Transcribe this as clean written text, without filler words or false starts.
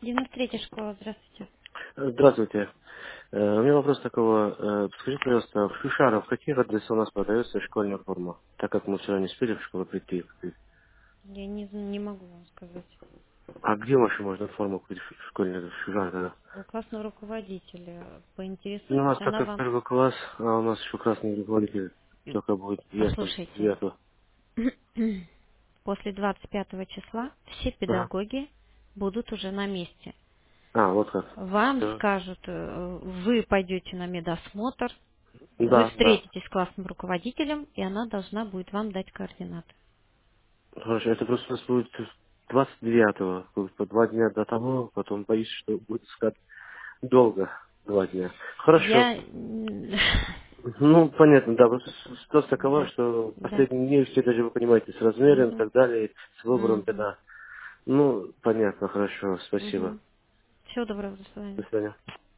93-я школа, здравствуйте. Здравствуйте. У меня вопрос такого. Скажите, пожалуйста, в Шишарах в каких адресах у нас продается школьная форма? Так как мы вчера не успели в школу прийти. Я не могу вам сказать. А где вообще можно форму купить в школьной в Шишарах тогда? У классного руководителя Ну, у поинтересуйтесь, нас так она как вам... первый класс, а у нас еще красный руководитель только будет ясно Послушайте, 9. после 25 числа все Ага. педагоги будут уже на месте. А, вот как. Вам Всё. скажут, вы пойдете на медосмотр, вы Да, да. встретитесь с классным руководителем, и она должна будет вам дать координаты. Хорошо, это просто у нас будет 29-го, как бы по 2 дня до того, потом боюсь, что будет искать долго 2 дня. Хорошо. Я... Ну, понятно, да. Просто ситуация такова, Да, что да. последние дни все даже, вы понимаете, с размером и Угу, так далее, с выбором, угу, да. Ну, понятно, хорошо, спасибо. угу. Всего доброго, до свидания. До свидания.